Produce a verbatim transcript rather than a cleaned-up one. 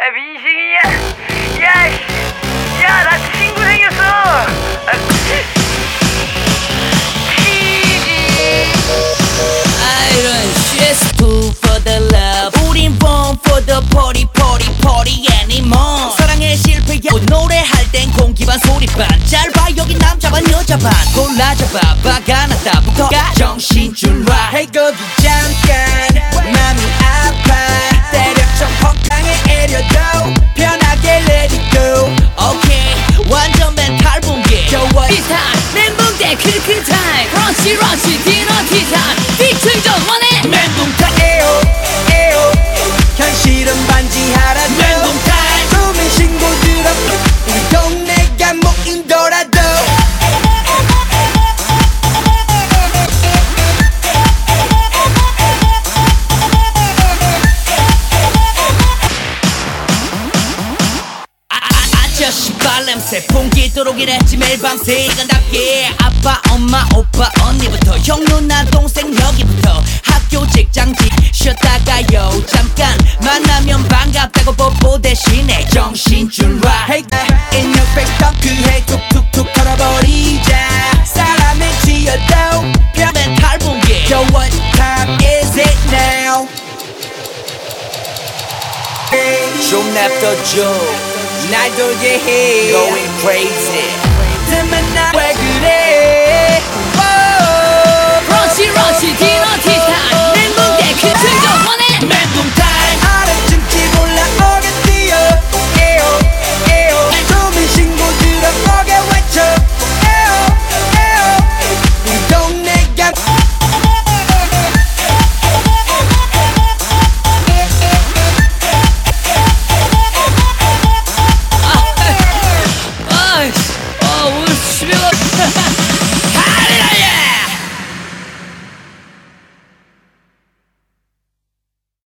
아, 민식이냐? 야, 씨. 야, 나 친구 생겼어. 아, I run shit's food for the love. 우린 born for the party party party anymore. 사랑의 실패야. 노래할 땐 공기반 소리반. 짧아 여기 남자 반 여자 반. 골라잡아 바가 났다부터 정신 줄 놔. Hey 거기 잠깐 맘이 아파. 때려쳐 펑탕에 애려도 편하게 let it go. 오케이 완전 멘탈 붕괴. 겨워 비슷한 멘붕 때 크크 타임. 러시 러시 디너 티타임. 빅틀 좀 원해. 멘붕 타임 에오 에오 현실은 반지하라도 멘붕 타임. 숨은 신고들어 우리 동네가 모인더라도 아저씨 발냄새 풍기도록 일했지 매일 밤새 시간답게 아빠 엄마 오빠 언니부터 형 누나 동생 여기부터 학교 직장 집 쉬었다가요 잠깐 만나면 반갑다고 뽀뽀 대신에 정신 줄 놔. Hey in your face 덩크해 툭툭툭 털어버리자. 사람은 지어도 멘탈 붕괴. So what time is it now? 좀 냅둬줘 날 돌게 해 Going crazy 틈은 나 왜 그래? 러시 러시